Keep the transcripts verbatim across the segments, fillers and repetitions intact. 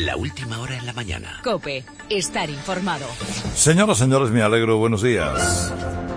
La última hora en la mañana. COPE. Estar informado. Señoras, señores, me alegro. Buenos días.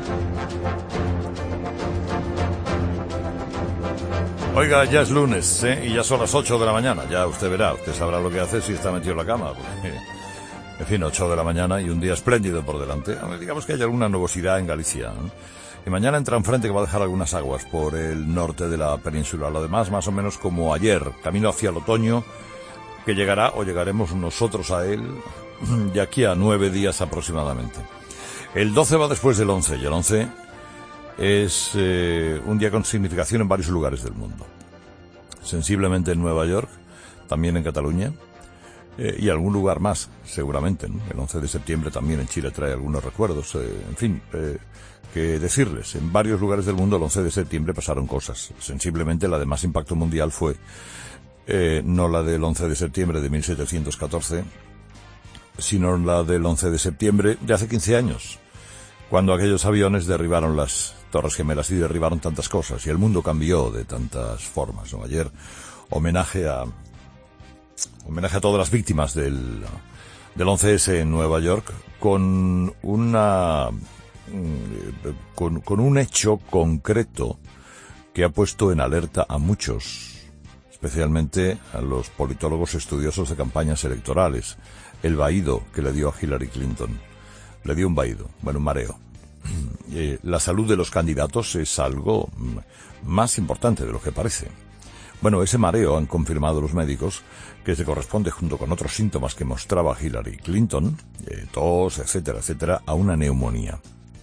Oiga, ya es lunes, ¿eh? Y ya son las ocho de la mañana. Ya usted verá, usted sabrá lo que hace si está metido en la cama. Porque, en fin, ocho de la mañana y un día espléndido por delante. Digamos que hay alguna nubosidad en Galicia, ¿no? Y mañana entra un frente que va a dejar algunas aguas por el norte de la península. Lo demás, más o menos como ayer, camino hacia el otoño, que llegará o llegaremos nosotros a él de aquí a nueve días aproximadamente. El doce va después del once y el once es eh, un día con significación en varios lugares del mundo. Sensiblemente en Nueva York, también en Cataluña eh, y algún lugar más, seguramente, ¿no? El once de septiembre también en Chile trae algunos recuerdos. Eh, en fin, eh, que decirles, en varios lugares del mundo el once de septiembre pasaron cosas. Sensiblemente la de más impacto mundial fue eh, no la del once de septiembre de mil setecientos catorce, sino la del once de septiembre de hace quince años, cuando aquellos aviones derribaron las Torres Gemelas y derribaron tantas cosas, y el mundo cambió de tantas formas, ¿no? Ayer, homenaje a homenaje a todas las víctimas del, del once ese en Nueva York, con una con, con un hecho concreto que ha puesto en alerta a muchos, especialmente a los politólogos estudiosos de campañas electorales. El vaído que le dio a Hillary Clinton. Le dio un vaído, bueno, un mareo. Eh, la salud de los candidatos es algo más importante de lo que parece. Bueno, ese mareo han confirmado los médicos que se corresponde, junto con otros síntomas que mostraba Hillary Clinton, eh, tos, etcétera, etcétera, a una neumonía.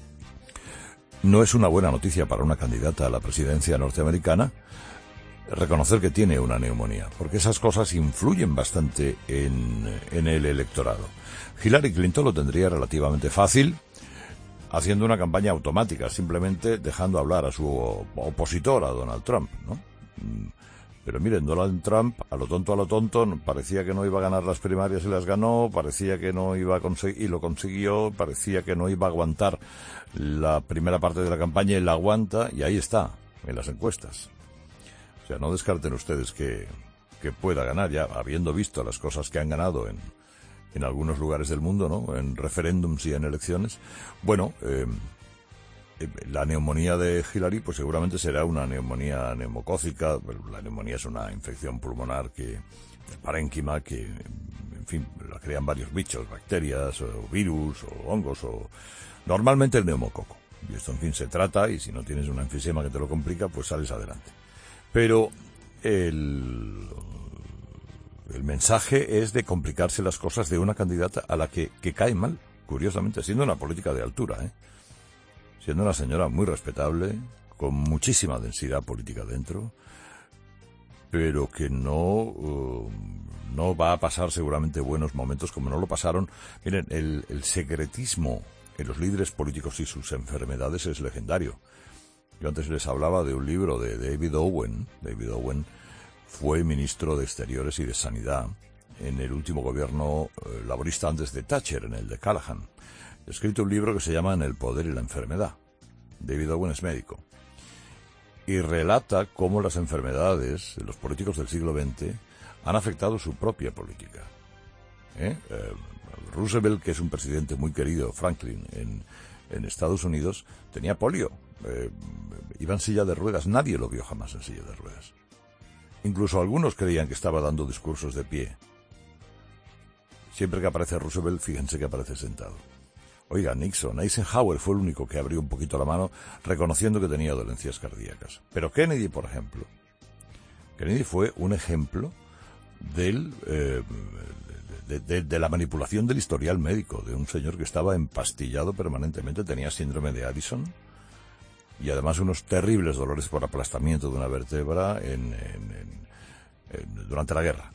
No es una buena noticia para una candidata a la presidencia norteamericana reconocer que tiene una neumonía, porque esas cosas influyen bastante en, en el electorado. Hillary Clinton lo tendría relativamente fácil haciendo una campaña automática, simplemente dejando hablar a su opositor, a Donald Trump, ¿no? Pero miren, Donald Trump, a lo tonto, a lo tonto, parecía que no iba a ganar las primarias y las ganó, parecía que no iba a conseguir, y lo consiguió, parecía que no iba a aguantar la primera parte de la campaña y la aguanta, y ahí está, en las encuestas. O sea, no descarten ustedes que, que pueda ganar, ya habiendo visto las cosas que han ganado en, en algunos lugares del mundo, ¿no? En referéndums y en elecciones. Bueno, eh, la neumonía de Hillary, pues seguramente será una neumonía neumocócica. La neumonía es una infección pulmonar que, parénquima, que, en fin, la crean varios bichos, bacterias, o virus, o hongos, o normalmente el neumococo. Y esto, en fin, se trata, y si no tienes un enfisema que te lo complica, pues sales adelante. Pero el, el mensaje es de complicarse las cosas de una candidata a la que, que cae mal, curiosamente, siendo una política de altura, ¿eh? Siendo una señora muy respetable, con muchísima densidad política dentro, pero que no, uh, no va a pasar seguramente buenos momentos como no lo pasaron. Miren, el, el secretismo en los líderes políticos y sus enfermedades es legendario. Yo antes les hablaba de un libro de David Owen. David Owen fue ministro de Exteriores y de Sanidad en el último gobierno eh, laborista antes de Thatcher, en el de Callaghan. Ha escrito un libro que se llama En el poder y la enfermedad. David Owen es médico. Y relata cómo las enfermedades de los políticos del siglo veinte han afectado su propia política. ¿Eh? Eh, Roosevelt, que es un presidente muy querido, Franklin, en, en Estados Unidos, tenía polio. Eh, iba en silla de ruedas, nadie lo vio jamás en silla de ruedas. Incluso algunos creían que estaba dando discursos de pie. Siempre que aparece Roosevelt, fíjense que aparece sentado. Oiga, Nixon, Eisenhower fue el único que abrió un poquito la mano reconociendo que tenía dolencias cardíacas. Pero Kennedy, por ejemplo, Kennedy fue un ejemplo del, eh, de, de, de la manipulación del historial médico, de un señor que estaba empastillado permanentemente, tenía síndrome de Addison, y además unos terribles dolores por aplastamiento de una vértebra en, en, en, en, durante la guerra.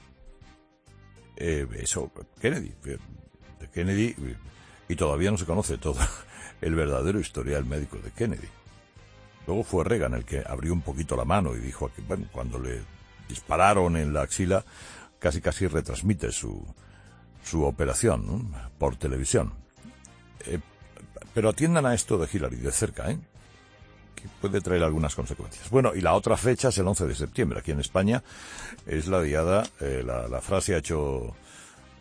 Eh, eso, Kennedy. De Kennedy, y todavía no se conoce todo el verdadero historial médico de Kennedy. Luego fue Reagan el que abrió un poquito la mano y dijo que, bueno, cuando le dispararon en la axila, casi casi retransmite su, su operación, ¿no? Por televisión. Eh, pero atiendan a esto de Hillary de cerca, ¿eh? Que puede traer algunas consecuencias. Bueno, y la otra fecha es el once de septiembre. Aquí en España es la diada, eh, la, la frase ha hecho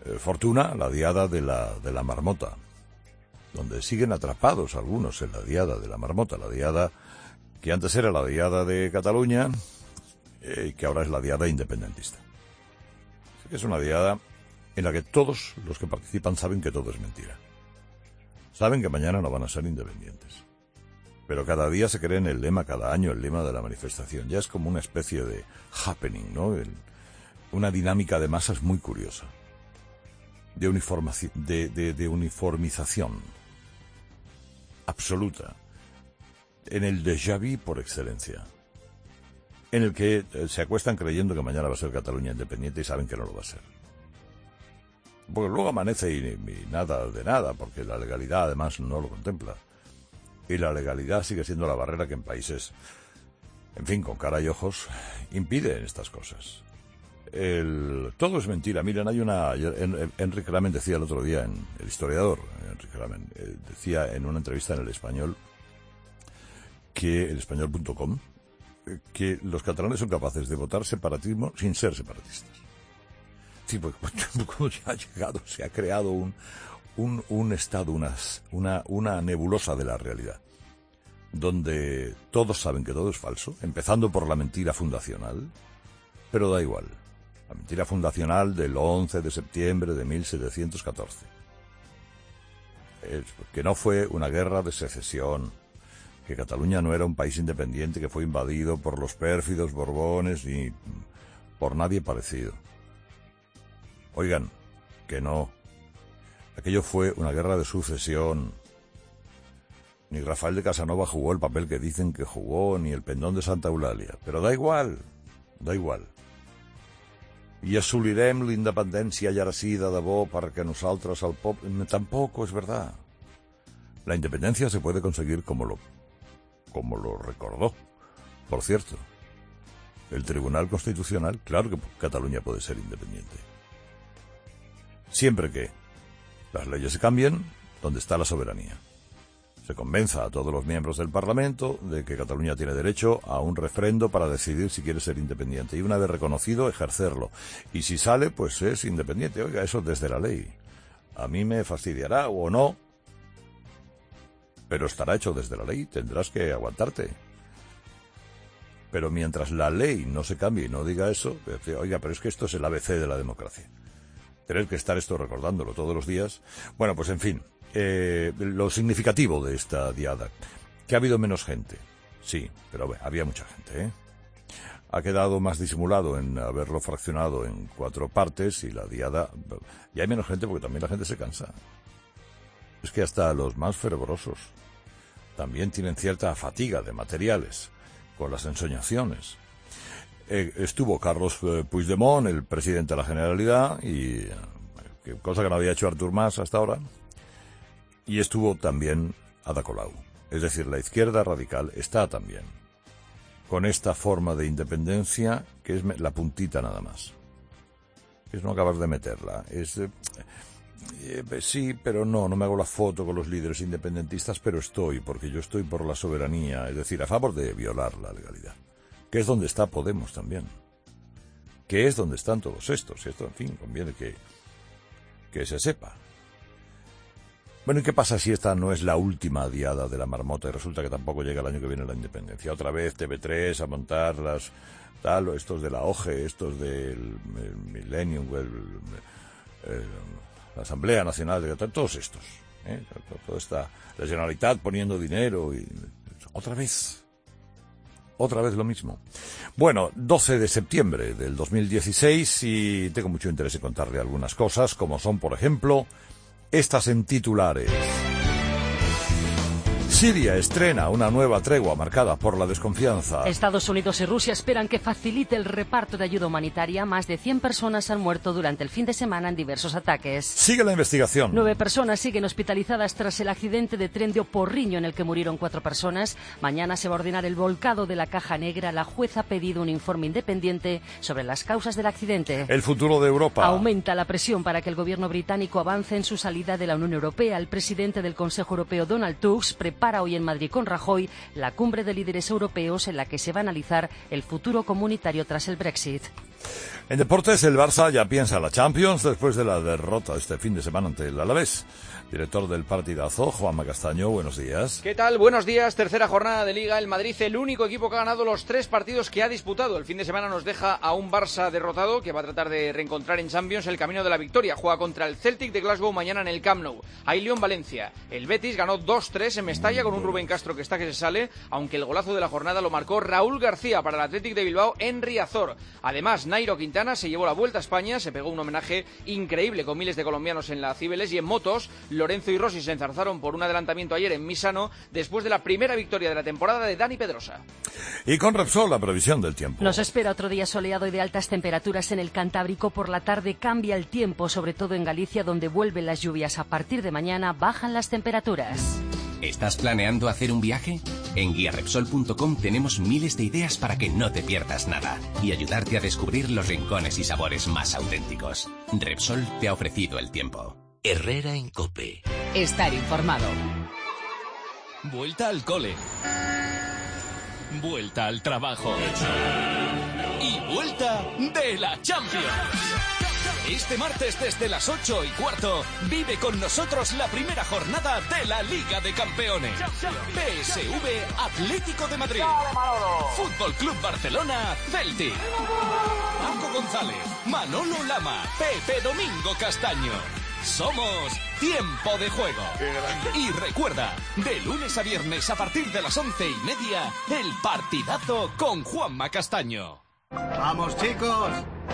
eh, fortuna la diada de la, de la marmota, donde siguen atrapados algunos en la diada de la marmota, la diada que antes era la diada de Cataluña y eh, que ahora es la diada independentista. Así que es una diada en la que todos los que participan saben que todo es mentira. Saben que mañana no van a ser independientes. Pero cada día se creen el lema, cada año el lema de la manifestación. Ya es como una especie de happening, ¿no? El, una dinámica de masas muy curiosa. De, uniformaci- de, de, de uniformización absoluta. En el déjà vu por excelencia. En el que eh, se acuestan creyendo que mañana va a ser Cataluña independiente y saben que no lo va a ser. Porque luego amanece y, y nada de nada, porque la legalidad además no lo contempla. Y la legalidad sigue siendo la barrera que en países, en fin, con cara y ojos, impiden estas cosas. El, todo es mentira. Miren, hay una... En, Enrique Ramen decía el otro día, en, el historiador Enrique Ramen, eh, decía en una entrevista en El Español, que el español punto com, eh, que los catalanes son capaces de votar separatismo sin ser separatistas. Sí, porque como ya ha llegado, se ha creado un... Un, un estado, unas, una, una nebulosa de la realidad, donde todos saben que todo es falso, empezando por la mentira fundacional, pero da igual. La mentira fundacional del once de septiembre de mil setecientos catorce. Es que no fue una guerra de secesión, que Cataluña no era un país independiente que fue invadido por los pérfidos borbones ni por nadie parecido. Oigan, que no. Aquello fue una guerra de sucesión. Ni Rafael de Casanova jugó el papel que dicen que jugó, ni el pendón de Santa Eulàlia. Pero da igual, da igual. I assolirem la independència i ara sí de debò perquè nosaltres al poble... Tampoco es verdad. La independencia se puede conseguir como lo, como lo recordó. Por cierto, el Tribunal Constitucional, claro que Cataluña puede ser independiente. Siempre que las leyes se cambien, donde está la soberanía. Se convenza a todos los miembros del Parlamento de que Cataluña tiene derecho a un refrendo para decidir si quiere ser independiente. Y una vez reconocido, ejercerlo. Y si sale, pues es independiente. Oiga, eso desde la ley. A mí me fastidiará o no, pero estará hecho desde la ley. Tendrás que aguantarte. Pero mientras la ley no se cambie y no diga eso, oiga, pero es que esto es el A B C de la democracia. Tener que estar esto recordándolo todos los días. Bueno, pues en fin, eh, lo significativo de esta diada, que ha habido menos gente, sí, pero bueno, había mucha gente, ¿eh? Ha quedado más disimulado en haberlo fraccionado en cuatro partes y la diada, y hay menos gente porque también la gente se cansa. Es que hasta los más fervorosos también tienen cierta fatiga de materiales con las ensoñaciones. Eh, estuvo Carlos eh, Puigdemont, el presidente de la Generalidad, y eh, cosa que no había hecho Artur Mas hasta ahora, y estuvo también Ada Colau. Es decir, la izquierda radical está también con esta forma de independencia que es la puntita nada más. Es no acabar de meterla. Es eh, eh, sí, pero no, no me hago la foto con los líderes independentistas, pero estoy, porque yo estoy por la soberanía, es decir, a favor de violar la legalidad. Que es donde está Podemos también, que es donde están todos estos, y esto, en fin, conviene que, que se sepa. Bueno, ¿y qué pasa si esta no es la última diada de la marmota y resulta que tampoco llega el año que viene la independencia? Otra vez T V tres a montar las, tal, o estos de la O G E, estos del el Millennium, el, el, la Asamblea Nacional, de todos estos, ¿eh? Toda esta, la Generalitat poniendo dinero y otra vez. Otra vez lo mismo. Bueno, doce de septiembre del dos mil dieciséis y tengo mucho interés en contarle algunas cosas, como son, por ejemplo, estas en titulares. Siria estrena una nueva tregua marcada por la desconfianza. Estados Unidos y Rusia esperan que facilite el reparto de ayuda humanitaria. Más de cien personas han muerto durante el fin de semana en diversos ataques. Sigue la investigación. Nueve personas siguen hospitalizadas tras el accidente de tren de Oporriño en el que murieron cuatro personas. Mañana se va a ordenar el volcado de la caja negra. La jueza ha pedido un informe independiente sobre las causas del accidente. El futuro de Europa. Aumenta la presión para que el gobierno británico avance en su salida de la Unión Europea. El presidente del Consejo Europeo, Donald Tusk, prepara hoy en Madrid con Rajoy la cumbre de líderes europeos en la que se va a analizar el futuro comunitario tras el Brexit. En deportes, el Barça ya piensa en la Champions después de la derrota este fin de semana ante el Alavés. Director del partidazo, Juanma Castaño, buenos días. ¿Qué tal? Buenos días. Tercera jornada de Liga. El Madrid, el único equipo que ha ganado los tres partidos que ha disputado. El fin de semana nos deja a un Barça derrotado que va a tratar de reencontrar en Champions el camino de la victoria. Juega contra el Celtic de Glasgow mañana en el Camp Nou. Ahí Lyon-Valencia. El Betis ganó dos tres en Mestalla con un Rubén Castro que está que se sale, aunque el golazo de la jornada lo marcó Raúl García para el Athletic de Bilbao en Riazor. Además, Nairo Quintana se llevó la Vuelta a España, se pegó un homenaje increíble con miles de colombianos en la Cibeles, y en motos, Lorenzo y Rossi se enzarzaron por un adelantamiento ayer en Misano después de la primera victoria de la temporada de Dani Pedrosa. Y con Repsol, la previsión del tiempo. Nos espera otro día soleado y de altas temperaturas en el Cantábrico. Por la tarde cambia el tiempo, sobre todo en Galicia, donde vuelven las lluvias. A partir de mañana bajan las temperaturas. ¿Estás planeando hacer un viaje? En guía repsol punto com tenemos miles de ideas para que no te pierdas nada y ayudarte a descubrir los rincones y sabores más auténticos. Repsol te ha ofrecido el tiempo. Herrera en COPE. Estar informado. Vuelta al cole. Vuelta al trabajo. Y vuelta de la Champions. Este martes desde las ocho y cuarto vive con nosotros la primera jornada de la Liga de Campeones. P S V Atlético de Madrid. Fútbol Club Barcelona Celtic. Paco González, Manolo Lama, Pepe Domingo Castaño. Somos Tiempo de Juego. Y recuerda, de lunes a viernes a partir de las once y media, el partidazo con Juanma Castaño. ¡Vamos, chicos!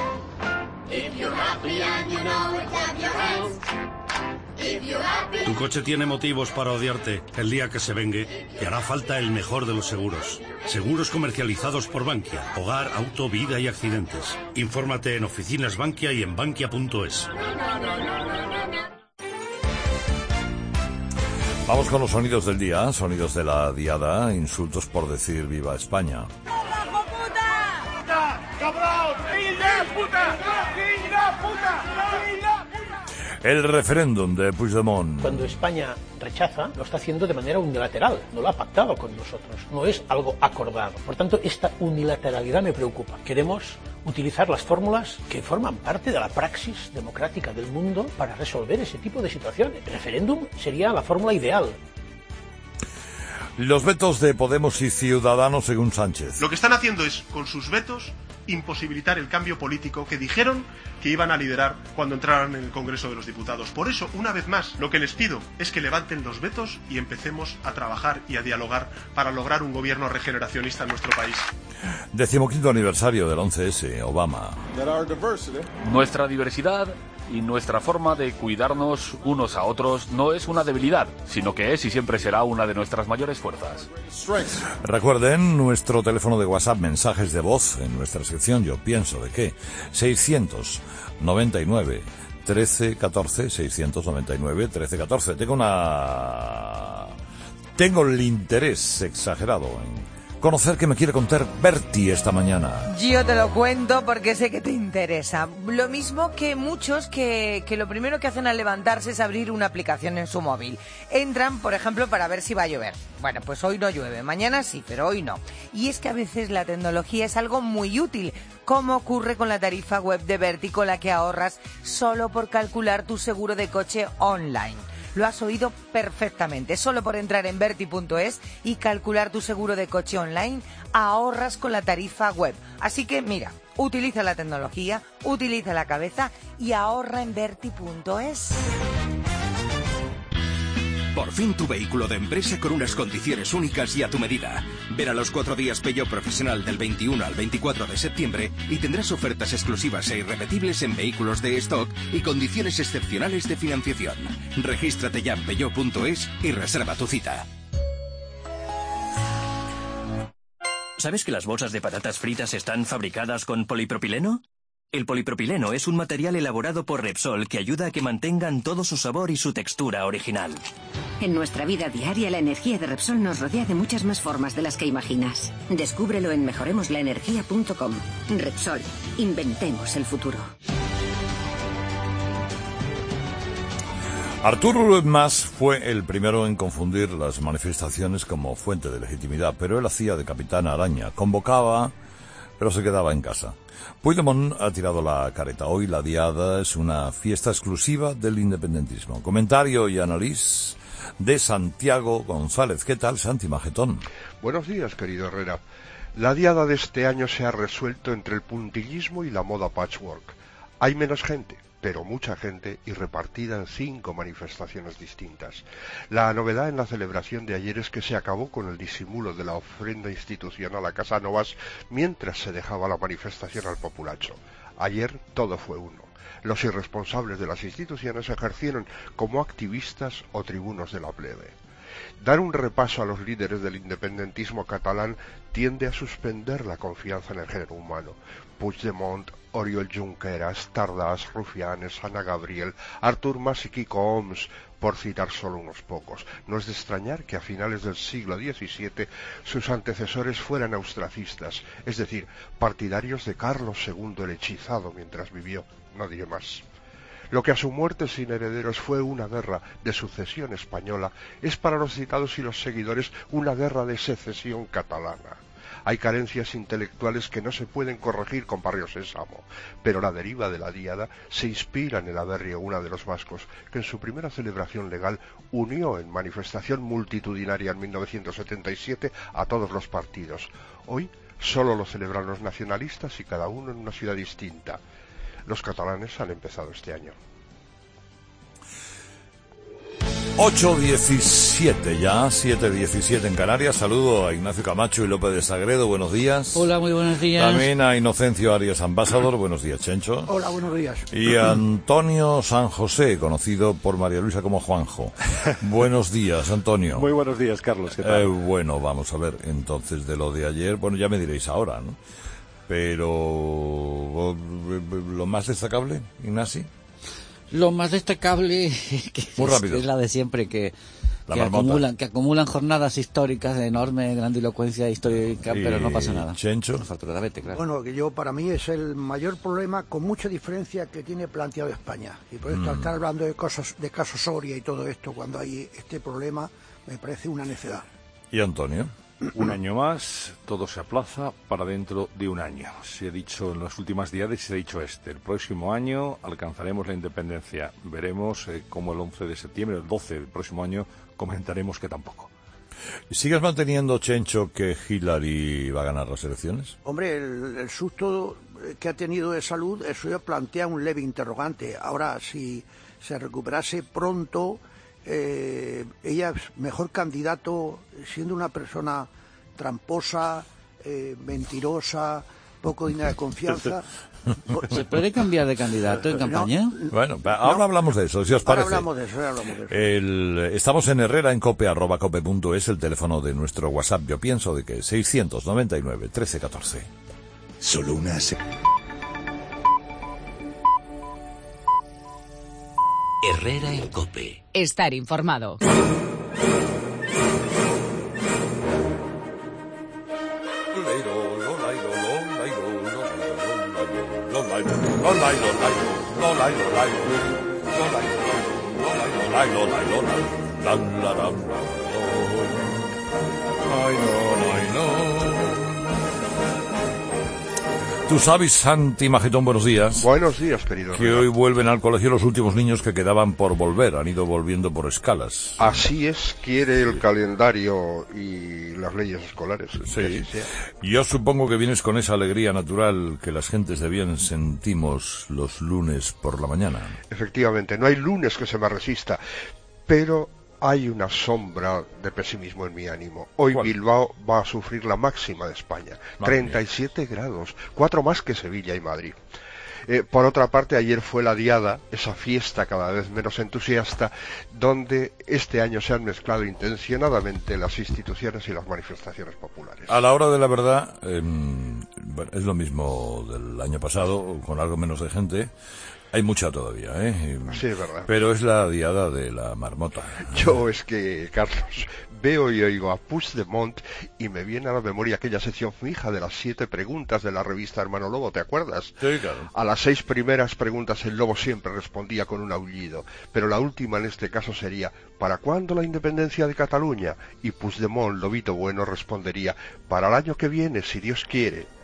Tu coche tiene motivos para odiarte. El día que se vengue, te hará falta el mejor de los seguros. Seguros comercializados por Bankia. Hogar, auto, vida y accidentes. Infórmate en oficinas Bankia y en bankia punto es. Vamos con los sonidos del día, sonidos de la diada, insultos por decir viva España. El referéndum de Puigdemont. Cuando España rechaza, lo está haciendo de manera unilateral, no lo ha pactado con nosotros, no es algo acordado. Por tanto, esta unilateralidad me preocupa. Queremos utilizar las fórmulas que forman parte de la praxis democrática del mundo para resolver ese tipo de situaciones. El referéndum sería la fórmula ideal. Los vetos de Podemos y Ciudadanos según Sánchez. Lo que están haciendo es, con sus vetos, imposibilitar el cambio político que dijeron que iban a liderar cuando entraran en el Congreso de los Diputados. Por eso, una vez más, lo que les pido es que levanten los vetos y empecemos a trabajar y a dialogar para lograr un gobierno regeneracionista en nuestro país. Decimoquinto aniversario del once ese, Obama. Nuestra diversidad y nuestra forma de cuidarnos unos a otros no es una debilidad, sino que es y siempre será una de nuestras mayores fuerzas. Recuerden nuestro teléfono de WhatsApp, mensajes de voz en nuestra sección Yo Pienso de Qué, seiscientos noventa y nueve trece catorce, seiscientos noventa y nueve trece catorce. Tengo una... Tengo el interés exagerado en conocer qué me quiere contar Bertie esta mañana. Yo te lo cuento porque sé que te interesa. Lo mismo que muchos que, que lo primero que hacen al levantarse es abrir una aplicación en su móvil. Entran, por ejemplo, para ver si va a llover. Bueno, pues hoy no llueve, mañana sí, pero hoy no. Y es que a veces la tecnología es algo muy útil, como ocurre con la tarifa web de Bertie, con la que ahorras solo por calcular tu seguro de coche online. Lo has oído perfectamente. Solo por entrar en bertie punto es y calcular tu seguro de coche online, ahorras con la tarifa web. Así que mira, utiliza la tecnología, utiliza la cabeza y ahorra en bertie punto es. Por fin tu vehículo de empresa con unas condiciones únicas y a tu medida. Ven a los cuatro días Peugeot Profesional del veintiuno al veinticuatro de septiembre y tendrás ofertas exclusivas e irrepetibles en vehículos de stock y condiciones excepcionales de financiación. Regístrate ya en peugeot punto es y reserva tu cita. ¿Sabes que las bolsas de patatas fritas están fabricadas con polipropileno? El polipropileno es un material elaborado por Repsol que ayuda a que mantengan todo su sabor y su textura original. En nuestra vida diaria, la energía de Repsol nos rodea de muchas más formas de las que imaginas. Descúbrelo en mejoremos la energía punto com. Repsol, inventemos el futuro. Arturo Mas fue el primero en confundir las manifestaciones como fuente de legitimidad, pero él hacía de Capitán Araña, convocaba pero se quedaba en casa. Puigdemont ha tirado la careta. Hoy la diada es una fiesta exclusiva del independentismo. Comentario y análisis de Santiago González. ¿Qué tal, Santi Magetón? Buenos días, querido Herrera. La diada de este año se ha resuelto entre el puntillismo y la moda patchwork. Hay menos gente, pero mucha gente, y repartida en cinco manifestaciones distintas. La novedad en la celebración de ayer es que se acabó con el disimulo de la ofrenda institucional a Casánovas mientras se dejaba la manifestación al populacho. Ayer todo fue uno. Los irresponsables de las instituciones ejercieron como activistas o tribunos de la plebe. Dar un repaso a los líderes del independentismo catalán tiende a suspender la confianza en el género humano. Puigdemont, Oriol Junqueras, Tardás, Rufianes, Ana Gabriel, Artur Mas y Kiko Homs, por citar solo unos pocos. No es de extrañar que a finales del siglo diecisiete sus antecesores fueran austracistas, es decir, partidarios de Carlos segundo el hechizado mientras vivió. No diré más. Lo que a su muerte sin herederos fue una guerra de sucesión española, es para los citados y los seguidores una guerra de secesión catalana. Hay carencias intelectuales que no se pueden corregir con Barrio Sésamo, pero la deriva de la diada se inspira en el aberrio una de los vascos, que en su primera celebración legal unió en manifestación multitudinaria en mil novecientos setenta y siete a todos los partidos. Hoy solo lo celebran los nacionalistas y cada uno en una ciudad distinta. Los catalanes han empezado este año. ocho diecisiete ya, siete diecisiete en Canarias. Saludo a Ignacio Camacho y López de Sagredo. Buenos días. Hola, muy buenos días. También a Inocencio Arias Ambassador. Buenos días, Chencho. Hola, buenos días. Y a Antonio San José, conocido por María Luisa como Juanjo. Buenos días, Antonio. Muy buenos días, Carlos. ¿Qué tal? Eh, bueno, vamos a ver, entonces, de lo de ayer, bueno, ya me diréis ahora, ¿no? Pero, ¿lo más destacable, Ignasi? Lo más destacable que Muy es, rápido. es la de siempre, que, que acumulan, que acumulan jornadas históricas de enorme grandilocuencia histórica, Y pero no pasa nada. Chencho. Afortunadamente, claro. Bueno, que yo para mí es el mayor problema, con mucha diferencia, que tiene planteado España. Y por esto, Mm. estar hablando de cosas, de casos Soria y todo esto, cuando hay este problema, me parece una necedad. ¿Y Antonio? Un año más, todo se aplaza para dentro de un año. Se ha dicho en las últimas diadas, se ha dicho este. El próximo año alcanzaremos la independencia. Veremos eh, cómo el once de septiembre, el doce del próximo año, comentaremos que tampoco. ¿Sigues manteniendo, Chencho, que Hillary va a ganar las elecciones? Hombre, el, el susto que ha tenido de salud, eso ya plantea un leve interrogante. Ahora, si se recuperase pronto, eh, ella es mejor candidato, siendo una persona tramposa, eh, mentirosa, poco digna de confianza. ¿Se puede cambiar de candidato en campaña? Bueno, ahora no. hablamos de eso, si os parece. Ahora hablamos de eso, ahora hablamos de eso. El, estamos en Herrera, en cope, arroba cope punto es, el teléfono de nuestro WhatsApp. Yo pienso de que seiscientos noventa y nueve, trece, catorce. Solo una se... Herrera en cope. Estar informado. Tú sabes, Santi Magetón, buenos días. Buenos días, querido. Que hoy vuelven al colegio los últimos niños que quedaban por volver. Han ido volviendo por escalas. Así es, quiere el calendario y las leyes escolares. Sí. Yo supongo que vienes con esa alegría natural que las gentes de bien sentimos los lunes por la mañana. Efectivamente, no hay lunes que se me resista, pero hay una sombra de pesimismo en mi ánimo. Hoy ¿Cuál? Bilbao va a sufrir la máxima de España, Madre treinta y siete mía. grados, cuatro más que Sevilla y Madrid. Eh, por otra parte, ayer fue la diada, esa fiesta cada vez menos entusiasta, donde este año se han mezclado intencionadamente las instituciones y las manifestaciones populares. A la hora de la verdad, eh, bueno, es lo mismo del año pasado, con algo menos de gente. Hay mucha todavía, ¿eh? Sí, es verdad. Pero es la diada de la marmota. Yo es que, Carlos, veo y oigo a Puigdemont y me viene a la memoria aquella sección fija de las siete preguntas de la revista Hermano Lobo, ¿te acuerdas? Sí, claro. A las seis primeras preguntas el lobo siempre respondía con un aullido, pero la última en este caso sería ¿para cuándo la independencia de Cataluña? Y Puigdemont, lobito bueno, respondería para el año que viene, si Dios quiere.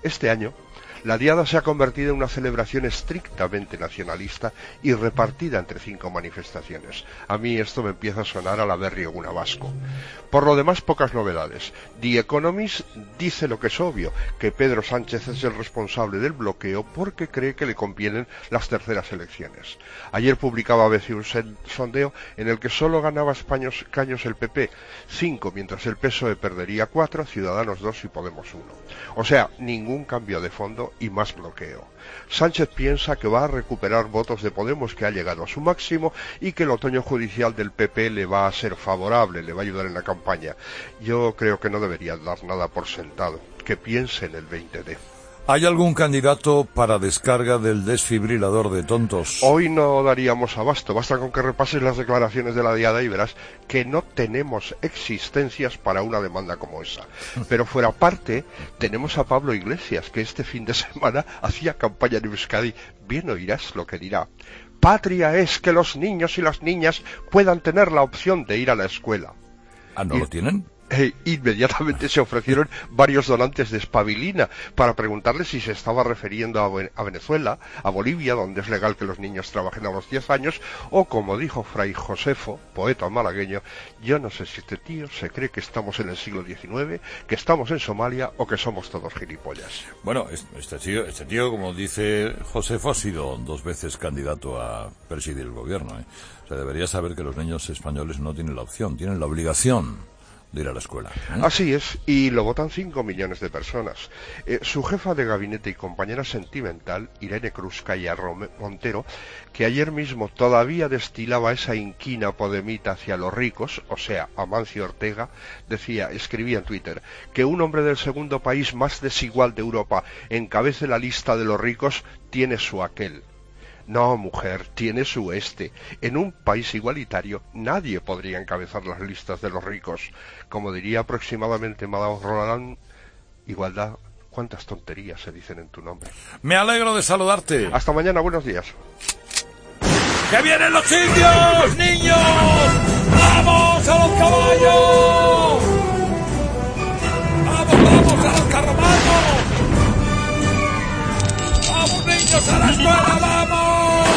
Este año, la diada se ha convertido en una celebración estrictamente nacionalista y repartida entre cinco manifestaciones. A mí esto me empieza a sonar a la Berrioguna vasco. Por lo demás, pocas novedades. The Economist dice lo que es obvio, que Pedro Sánchez es el responsable del bloqueo porque cree que le convienen las terceras elecciones. Ayer publicaba A B C un sondeo en el que solo ganaba escaños el P P, cinco, mientras el P S O E perdería cuatro, Ciudadanos dos y Podemos uno. O sea, ningún cambio de fondo y más bloqueo. Sánchez piensa que va a recuperar votos de Podemos, que ha llegado a su máximo, y que el otoño judicial del P P le va a ser favorable, le va a ayudar en la campaña. Yo creo que no debería dar nada por sentado, que piense en el veinte de. ¿Hay algún candidato para descarga del desfibrilador de tontos? Hoy no daríamos abasto, basta con que repases las declaraciones de la diada y verás que no tenemos existencias para una demanda como esa. Pero fuera parte, tenemos a Pablo Iglesias, que este fin de semana hacía campaña en Euskadi. Bien oirás lo que dirá. Patria es que los niños y las niñas puedan tener la opción de ir a la escuela. ¿Ah, no y... lo tienen? Eh, inmediatamente se ofrecieron varios donantes de espabilina para preguntarle si se estaba refiriendo a, a Venezuela, a Bolivia, donde es legal que los niños trabajen a los diez años, o como dijo Fray Josefo, poeta malagueño, yo no sé si este tío se cree que estamos en el siglo diecinueve, que estamos en Somalia o que somos todos gilipollas. Bueno, este tío, este tío como dice Josefo, ha sido dos veces candidato a presidir el gobierno, ¿eh? O sea, debería saber que los niños españoles no tienen la opción, tienen la obligación de ir a la escuela, ¿eh? Así es, y lo votan cinco millones de personas. Eh, su jefa de gabinete y compañera sentimental, Irene Cruzcaya Montero, que ayer mismo todavía destilaba esa inquina podemita hacia los ricos, o sea, Amancio Ortega, decía, escribía en Twitter, que un hombre del segundo país más desigual de Europa encabece la lista de los ricos, tiene su aquel. No, mujer, tiene su este. En un país igualitario nadie podría encabezar las listas de los ricos. Como diría aproximadamente Madame Roland, igualdad, cuántas tonterías se dicen en tu nombre. Me alegro de saludarte. Hasta mañana, buenos días. ¡Que vienen los indios, niños! ¡Vamos a los caballos! ¡Vamos, vamos a los carromatos! ¡Vamos, niños, a la escuela, vamos!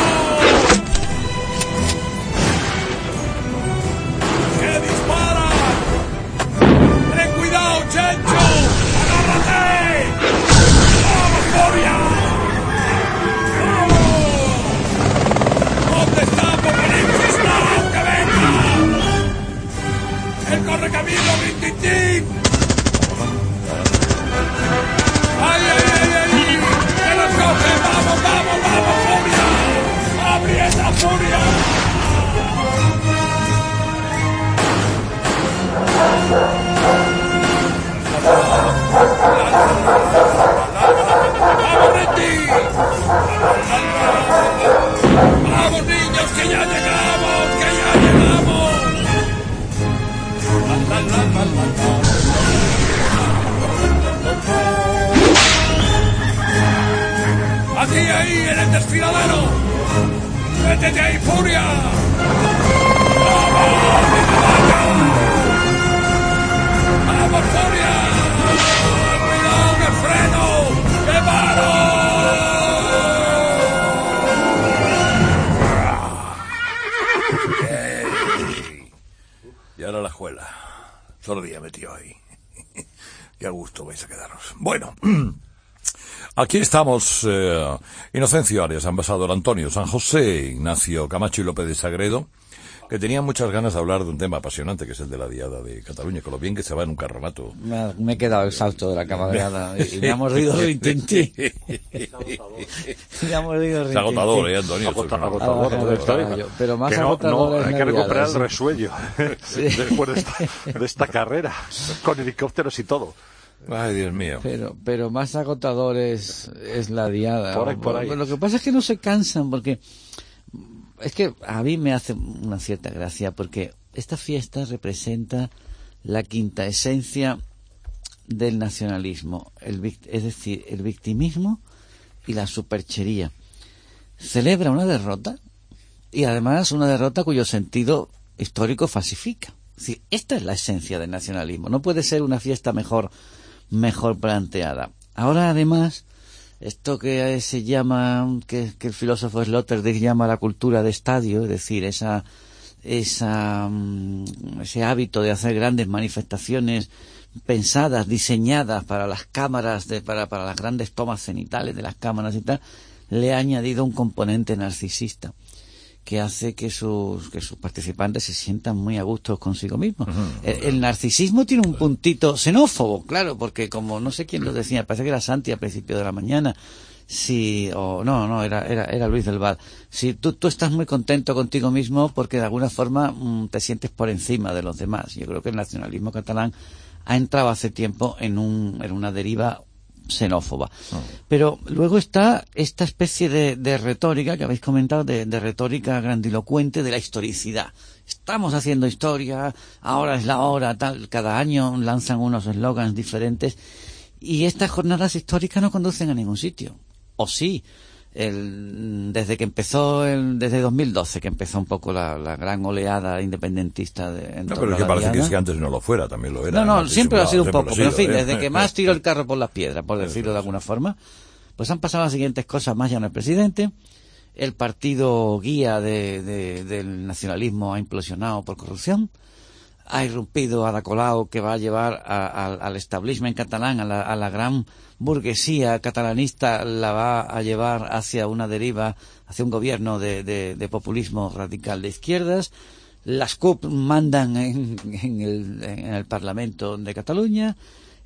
¡Que disparan! ¡Ten cuidado, Chencho! ¡Agárrate! ¡Vamos, Furia! ¡Vamos! ¿Dónde está Apocalipsis Now? ¡Que venga! ¡El correcamino, Rintintín! ¡Ay, ay, ay, ay! ¡Que los coge! ¡Vamos, vamos, vamos, Furia! ¡Aprieta, Furia! ¡Vamos, Renty! ¡Vamos, niños, que ya llegamos! ¡Que ya llegamos! ¡Aquí, ahí, en el desfiladero! ¡Métete ahí, Furia! ¡Vamos, mi caballo! ¡Vamos, Furia! ¡Cuidado, que freno! ¡Que paro! Y ahora la juela. Todo el día metido ahí. Qué a gusto vais a quedaros. Bueno, aquí estamos. Eh, Inocencio Arias, ambasador Antonio San José, Ignacio Camacho y López de Sagredo, que tenían muchas ganas de hablar de un tema apasionante que es el de la Diada de Cataluña, con lo bien que se va en un carromato. Me, me he quedado exhausto de la cabalgada y, y me ha mordido Rintintín. Me ha mordido Rintintín. Es agotador, ¿eh, Antonio? Agota, agotador, ah, todo caballo, pero más que no, agotador no, es hay que recuperar sí. el resuello Sí. después de esta, de esta carrera, con helicópteros y todo. Ay, Dios mío. Pero, pero más agotador es, es la diada. Por ahí, por ahí. Lo que pasa es que no se cansan porque es que a mí me hace una cierta gracia porque esta fiesta representa la quinta esencia del nacionalismo, el, es decir, el victimismo y la superchería. Celebra una derrota y además una derrota cuyo sentido histórico falsifica. Es decir, esta es la esencia del nacionalismo. No puede ser una fiesta mejor mejor planteada. ahora además, esto que se llama, que, que el filósofo Sloterdijk llama la cultura de estadio, es decir, esa, esa, ese hábito de hacer grandes manifestaciones pensadas, diseñadas para las cámaras, de, para, para las grandes tomas cenitales de las cámaras y tal, le ha añadido un componente narcisista que hace que sus que sus participantes se sientan muy a gusto consigo mismos. Uh-huh. El, el narcisismo tiene un puntito xenófobo, claro, porque como no sé quién lo decía, parece que era Santi al principio de la mañana, si o no, no, era era era Luis del Val. Si tú tú estás muy contento contigo mismo porque de alguna forma mmm, te sientes por encima de los demás. Yo creo que el nacionalismo catalán ha entrado hace tiempo en un en una deriva xenófoba. Oh. Pero luego está esta especie de, de retórica que habéis comentado, de, de retórica grandilocuente de la historicidad. Estamos haciendo historia, ahora es la hora, tal. Cada año lanzan unos eslogans diferentes y estas jornadas históricas no conducen a ningún sitio. O sí, el, desde que empezó, el, desde dos mil doce, que empezó un poco la, la gran oleada independentista. De, en no, pero es que parece que es que antes no lo fuera, también lo era. No, no, siempre lo ha sido un poco, pero en fin, ¿eh? desde que más tiró el carro por las piedras, por decirlo de alguna forma, pues han pasado las siguientes cosas. Más ya no el presidente, el partido guía de, de, del nacionalismo ha implosionado por corrupción, ha irrumpido Ada Colau, que va a llevar a, a, al establishment catalán, a la, a la gran burguesía catalanista, la va a llevar hacia una deriva, hacia un gobierno de, de, de populismo radical de izquierdas. Las C U P mandan en, en, el, en el Parlamento de Cataluña.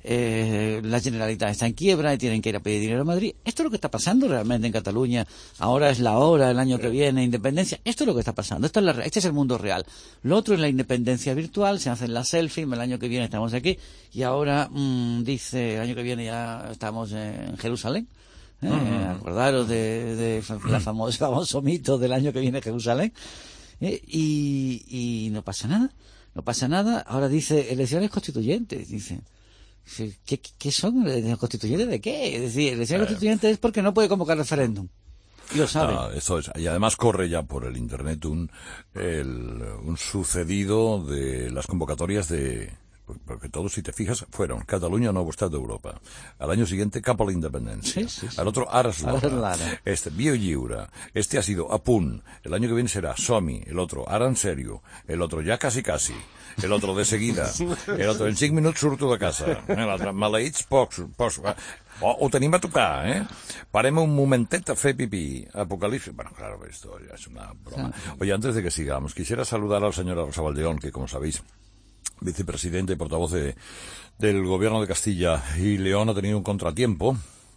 Eh, la Generalitat está en quiebra y tienen que ir a pedir dinero a Madrid. Esto es lo que está pasando realmente en Cataluña. Ahora es la hora, el año que viene, independencia. Esto es lo que está pasando. Esto es la, este es el mundo real. Lo otro es la independencia virtual. Se hacen las selfies. El año que viene estamos aquí. Y ahora mmm, dice, el año que viene ya estamos en Jerusalén. ¿Eh? Uh-huh. Acordaros de, de la famosa, famoso mito del año que viene Jerusalén. ¿Eh? Y, y no pasa nada. No pasa nada. Ahora dice elecciones constituyentes. Dice. ¿Qué, qué son? ¿Constituyentes de qué? Es decir, elecciones eh. constituyentes es porque no puede convocar referéndum. Y lo sabe. Ah, eso es. Y además corre ya por el Internet un, el, un sucedido de las convocatorias de... Porque todos, si te fijas, fueron Cataluña, nuevo Estado de Europa. Al año siguiente, cap a la independencia. Sí, sí, sí. Al otro, Aras Lara. Este, Bio Lliure. Este ha sido a punt. El año que viene será Somi. El otro, ara en serio. El otro, ya casi casi. El otro, de seguida. El otro, en cinc minuts surto de casa. L'altre, maleïts pocs, pocs. O, ho tenim a tocar, eh? Parem un momentet a fer pipí. Apocalipsis. Bueno, claro, esto ya es una broma. Oye, antes de que sigamos, quisiera saludar al señor Rosa Valdeón, que como sabéis, vicepresidente y portavoz de, del gobierno de Castilla y León, ha tenido un contratiempo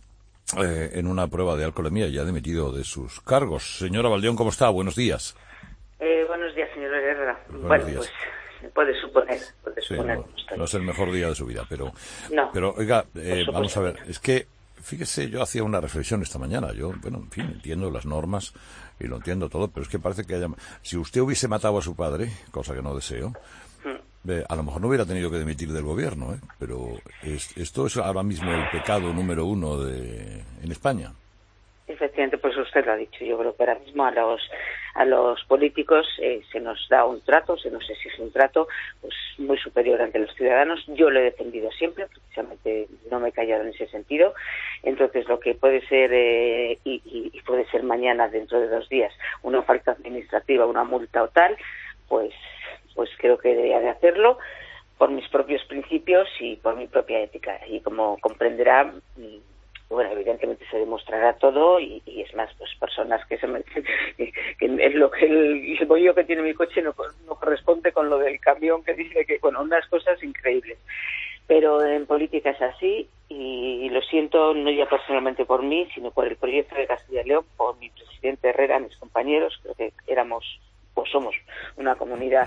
eh, en una prueba de alcoholemia y ha dimitido de sus cargos. Señora Valdeón, ¿cómo está? Buenos días. Eh, buenos días, señora Guerra. Buenos bueno, días. pues puede suponer, puede sí, suponer. No, no es el mejor día de su vida, pero, no, pero oiga, eh, vamos a ver, es que, fíjese, yo hacía una reflexión esta mañana. Yo, bueno, en fin, entiendo las normas y lo entiendo todo, pero es que parece que haya... Si usted hubiese matado a su padre, cosa que no deseo, Eh, a lo mejor no hubiera tenido que dimitir del gobierno, ¿eh? Pero es, esto es ahora mismo el pecado número uno de, en España. Efectivamente, pues usted lo ha dicho. Yo creo que ahora mismo a los a los políticos eh, se nos da un trato, se nos exige un trato pues muy superior ante los ciudadanos. Yo lo he defendido siempre, precisamente no me he callado en ese sentido. Entonces, lo que puede ser, eh, y, y, y puede ser mañana, dentro de dos días, una falta administrativa, una multa o tal, pues... pues creo que debería de hacerlo por mis propios principios y por mi propia ética. Y como comprenderá, bueno, evidentemente se demostrará todo y, y es más, pues personas que se me, que es lo que el, el bollo que tiene mi coche no, no corresponde con lo del camión que dice que, bueno, unas cosas increíbles. Pero en política es así y, y lo siento no ya personalmente por mí, sino por el proyecto de Castilla y León, por mi presidente Herrera, mis compañeros. Creo que éramos, pues somos una comunidad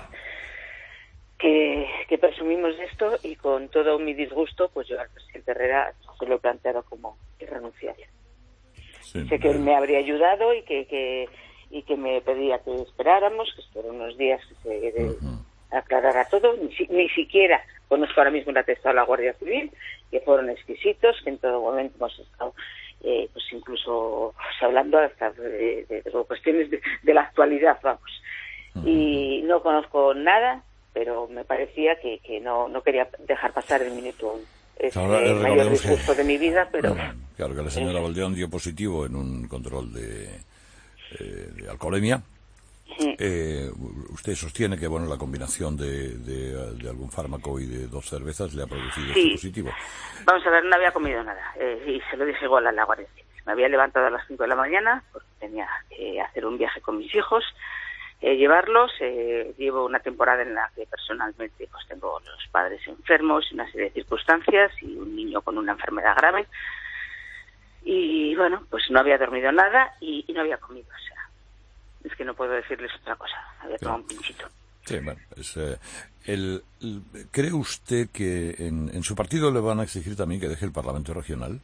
que, que presumimos de esto, y con todo mi disgusto, pues yo al presidente Herrera se lo he planteado como irrenunciable. Sí, sé que él me habría ayudado y que, que y que me pedía que esperáramos, que esperara unos días que se uh-huh. aclarara todo. Ni, ni siquiera conozco ahora mismo el atestado de la Guardia Civil, que fueron exquisitos, que en todo momento hemos estado eh, pues incluso pues, hablando hasta de, de, de cuestiones de, de la actualidad, vamos. Uh-huh. Y no conozco nada, pero me parecía que, que no, no quería dejar pasar el minuto es Ahora, el mayor disgusto que, de mi vida, pero... Bueno, claro, que la señora Valdeón dio positivo en un control de, eh, de alcoholemia. Sí. Eh, usted sostiene que bueno la combinación de, de, de algún fármaco y de dos cervezas le ha producido sí. este positivo. Vamos a ver, no había comido nada eh, y se lo dije igual a la Guardia Civil. Me había levantado a las cinco de la mañana porque tenía que hacer un viaje con mis hijos, eh, llevarlos. Eh, llevo una temporada en la que personalmente pues tengo los padres enfermos, una serie de circunstancias y un niño con una enfermedad grave. Y bueno, pues no había dormido nada y, y no había comido, o sea. Es que no puedo decirles otra cosa. Había tomado un pinchito. Sí, bueno, es, eh, el, el, ¿cree usted que en, en su partido le van a exigir también que deje el Parlamento regional?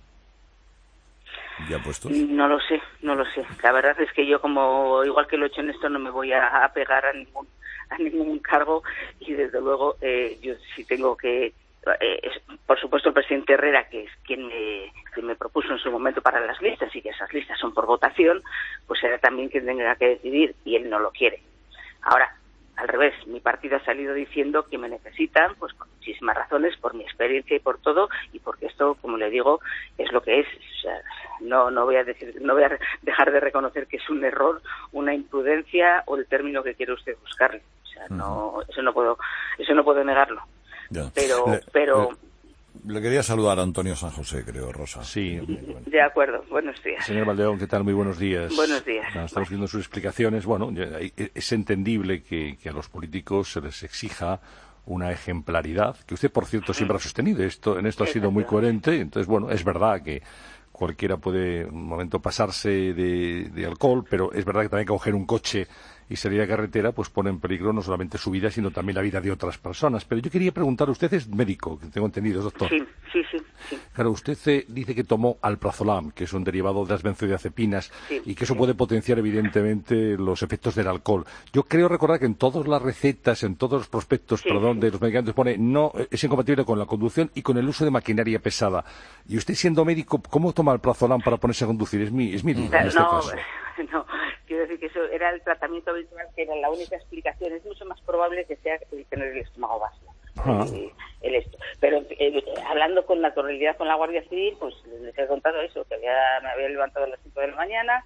¿Ya puestos? No lo sé, no lo sé. La verdad es que yo, como igual que lo he hecho en esto, no me voy a, a pegar a ningún a ningún cargo y desde luego eh, yo sí tengo que... Eh, es, por supuesto el presidente Herrera, que es quien me, quien me propuso en su momento para las listas y que esas listas son por votación, pues será también quien tenga que decidir y él no lo quiere. Ahora, al revés, mi partido ha salido diciendo que me necesitan, pues por muchísimas razones, por mi experiencia y por todo, y porque esto, como le digo, es lo que es. O sea, no, no voy a decir, no voy a dejar de reconocer que es un error, una imprudencia o el término que quiere usted buscarle. O sea, no, eso no puedo, eso no puedo negarlo. Ya. Pero, le, pero... Le, le quería saludar a Antonio San José, creo, Rosa. Sí. De acuerdo, buenos días. Señor Valdeón, ¿qué tal? Muy buenos días. Buenos días. No, estamos viendo sus explicaciones. Bueno, es entendible que, que a los políticos se les exija una ejemplaridad, que usted, por cierto, siempre ha sostenido. Esto, en esto ha sido muy coherente. Entonces, bueno, es verdad que cualquiera puede un momento pasarse de, de alcohol, pero es verdad que también que coger un coche y salir a carretera pues pone en peligro no solamente su vida, sino también la vida de otras personas. Pero yo quería preguntar, usted es médico, que tengo entendido, doctor. Sí, sí, sí. sí. Claro, usted eh, dice que tomó alprazolam, que es un derivado de las benzodiazepinas, sí, y que eso sí. puede potenciar evidentemente los efectos del alcohol. Yo creo recordar que en todas las recetas, en todos los prospectos, sí, perdón, sí. de los medicamentos pone no, es incompatible con la conducción y con el uso de maquinaria pesada. Y usted siendo médico, ¿cómo toma alprazolam para ponerse a conducir? Es mi, es mi duda en este no, caso. No, quiero decir que eso era el tratamiento habitual, que era la única explicación. Es mucho más probable que sea el tener el estómago vacío. Ah. El, el esto. Pero eh, hablando con naturalidad con la Guardia Civil, pues les he contado eso, que había, me había levantado a las cinco de la mañana,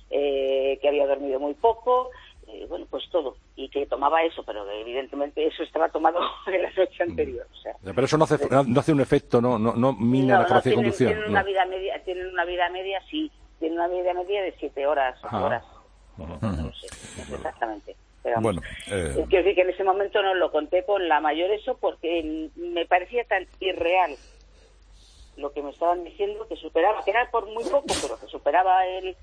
eh, que había dormido muy poco, eh, bueno, pues todo. Y que tomaba eso, pero evidentemente eso estaba tomado en la noche anterior. O sea, pero eso no hace, no hace un efecto, no, no, no mina no, la capacidad no, de conducción. Tienen, tienen, no. una vida media, tienen una vida media, sí. Tiene una media media de siete horas, ocho ah. horas. Uh-huh. No sé, no sé exactamente. Pero bueno, eh... quiero decir que en ese momento no lo conté con la mayor eso porque me parecía tan irreal lo que me estaban diciendo, que superaba, que era por muy poco, pero que superaba el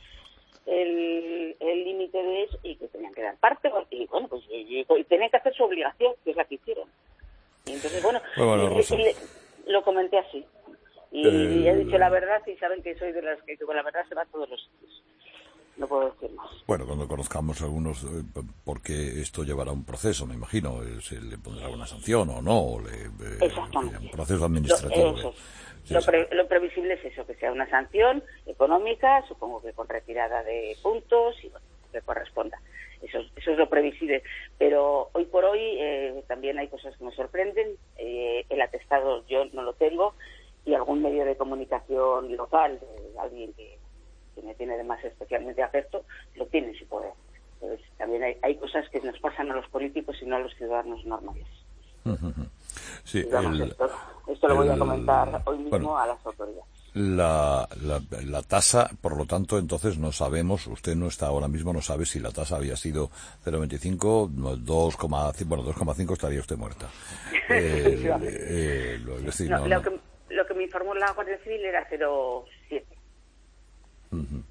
el el límite de eso y que tenían que dar parte y bueno, pues y, y tenían que hacer su obligación, que es la que hicieron. Y entonces, bueno, bueno y, y, y, lo comenté así. Y, eh... y he dicho la verdad y saben que soy de las que con la verdad se va a todos los sitios. No puedo decir más. Bueno, cuando conozcamos algunos, eh, porque esto llevará un proceso, me imagino, eh, se le pondrá una sanción o no, o le, eh, Exactamente. un proceso administrativo. Lo, eso, sí, lo, sí. pre, lo previsible es eso, que sea una sanción económica, supongo que con retirada de puntos y bueno, que corresponda. Eso, eso es lo previsible. Pero hoy por hoy eh, también hay cosas que me sorprenden. Eh, el atestado yo no lo tengo y algún medio de comunicación local, de alguien que que me tiene además especialmente afecto, lo tiene sin poder. Entonces, también hay, hay cosas que nos pasan a los políticos y no a los ciudadanos normales. Sí, Digamos, el, esto, esto lo voy el, a comentar hoy mismo bueno, a las autoridades. La, la, la tasa, por lo tanto, entonces no sabemos, usted no está ahora mismo, no sabe si la tasa había sido cero coma veinticinco, dos coma cinco, bueno, dos coma cinco estaría usted muerta. eh, eh, lo, es decir, no, no, lo, no. Que, lo que me informó la Guardia Civil era cero coma siete. Uh-huh.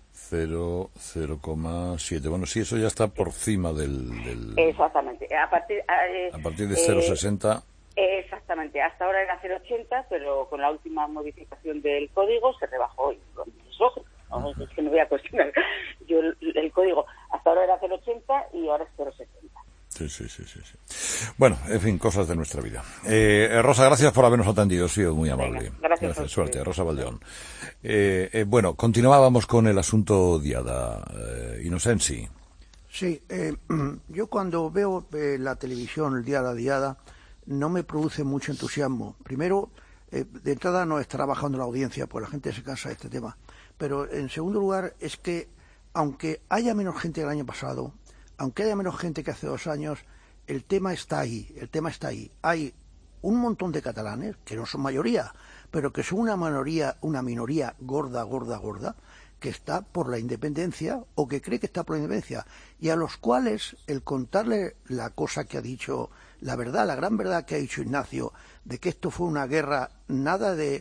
cero coma siete. Bueno, sí, eso ya está por encima del... del... Exactamente. A partir, eh, a partir de cero coma sesenta... Eh, exactamente. Hasta ahora era cero coma ochenta, pero con la última modificación del código se rebajó. Y bueno, es lógico, ¿no? Es que no voy a cuestionar. Yo, el, el código hasta ahora era cero coma ochenta y ahora es cero coma setenta. Sí, sí, sí, sí, sí. Bueno, en fin, cosas de nuestra vida. Eh, Rosa, gracias por habernos atendido, ha sido muy amable. Venga, gracias. Gracias, suerte, Rosa Valdeón. Eh, eh, bueno, continuábamos con el asunto Diada. Eh, Inocensi. Sí, eh, yo cuando veo eh, la televisión, el Diada Diada, no me produce mucho entusiasmo. Primero, eh, de entrada no estará bajando la audiencia, pues la gente se cansa de este tema. Pero en segundo lugar es que, aunque haya menos gente que el año pasado, aunque haya menos gente que hace dos años, el tema está ahí, el tema está ahí. Hay un montón de catalanes, que no son mayoría, pero que son una minoría, una minoría gorda, gorda, gorda, que está por la independencia o que cree que está por la independencia, y a los cuales el contarle la cosa que ha dicho, la verdad, la gran verdad que ha dicho Ignacio, de que esto fue una guerra nada de,